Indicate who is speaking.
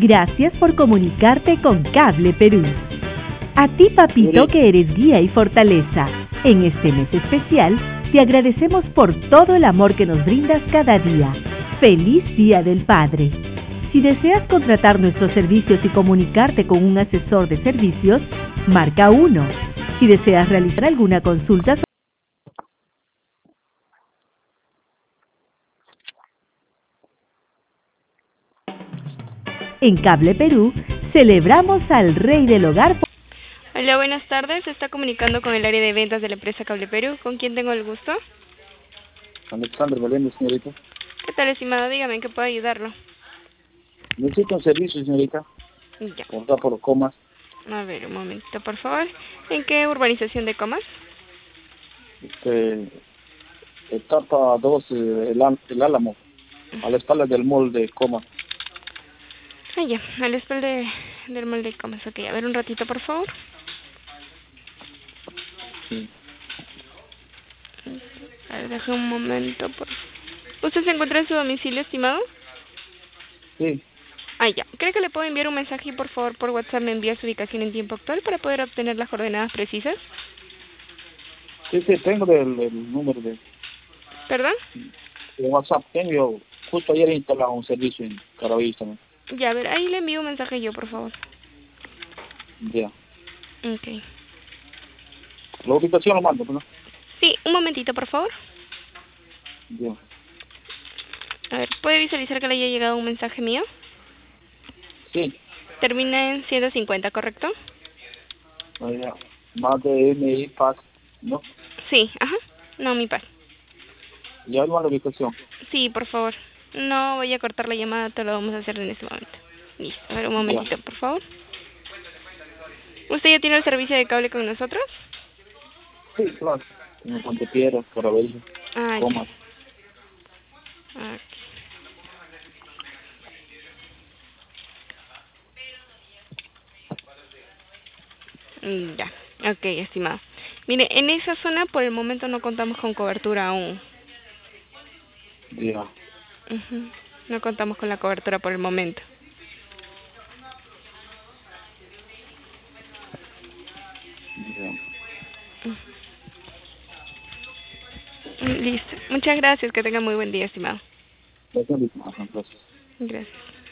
Speaker 1: Gracias por comunicarte con Cable Perú. A ti, papito, que eres guía y fortaleza. En este mes especial, te agradecemos por todo el amor que nos brindas cada día. ¡Feliz Día del Padre! Si deseas contratar nuestros servicios y comunicarte con un asesor de servicios, marca 1. Si deseas realizar alguna consulta, en Cable Perú, celebramos al Rey del Hogar.
Speaker 2: Hola, buenas tardes. Se está comunicando con el área de ventas de la empresa Cable Perú. ¿Con quién tengo el gusto?
Speaker 3: Alexander Valiente, señorita.
Speaker 2: ¿Qué tal, estimado? Dígame, ¿en qué puedo ayudarlo?
Speaker 3: Necesito un servicio, señorita.
Speaker 2: Ya.
Speaker 3: Por acá, por Comas.
Speaker 2: A ver, un momentito, por favor. ¿En qué urbanización de Comas?
Speaker 3: Etapa 2, el Álamo, a la espalda del mall de Comas.
Speaker 2: Ah, ya, a la espalda del mall de Comas. Ok, a ver, un ratito, por favor.
Speaker 3: Sí.
Speaker 2: A ver, deje un momento, por favor. ¿Usted se encuentra en su domicilio, estimado?
Speaker 3: Sí,
Speaker 2: Ah, ya. ¿Cree que le puedo enviar un mensaje y, por favor, por WhatsApp me envía su ubicación en tiempo actual para poder obtener las coordenadas precisas?
Speaker 3: sí, tengo el número de
Speaker 2: ¿Perdón?
Speaker 3: WhatsApp. Tengo, justo ayer he instalado un servicio en Caraballo también.
Speaker 2: Ya, a ver, ahí le envío un mensaje yo, por favor.
Speaker 3: Ya.
Speaker 2: Ok.
Speaker 3: La ubicación lo mando, ¿no?
Speaker 2: Sí, un momentito, por favor.
Speaker 3: Ya.
Speaker 2: A ver, ¿puede visualizar que le haya llegado un mensaje mío?
Speaker 3: Sí.
Speaker 2: Termina en 150, ¿correcto?
Speaker 3: Ya. Más de MI Paz, ¿no?
Speaker 2: Sí, ajá. No, mi paz.
Speaker 3: Ya no la ubicación.
Speaker 2: Sí, por favor. No voy a cortar la llamada, te lo vamos a hacer en este momento. Listo. A ver, un
Speaker 3: Ya.
Speaker 2: momentito, por favor. ¿Usted ya tiene el servicio de cable con nosotros?
Speaker 3: Sí, claro. Tengo Pontepiedra, Caraballo,
Speaker 2: Ah,
Speaker 3: Comas.
Speaker 2: ya. Ah, ya. Ok, estimado. Mire, en esa zona por el momento no contamos con cobertura aún.
Speaker 3: Ya.
Speaker 2: Ujú. No contamos con la cobertura por el momento.
Speaker 3: Ya.
Speaker 2: Listo. Muchas gracias. Que tenga muy buen día, estimado.
Speaker 3: Gracias.
Speaker 2: Gracias.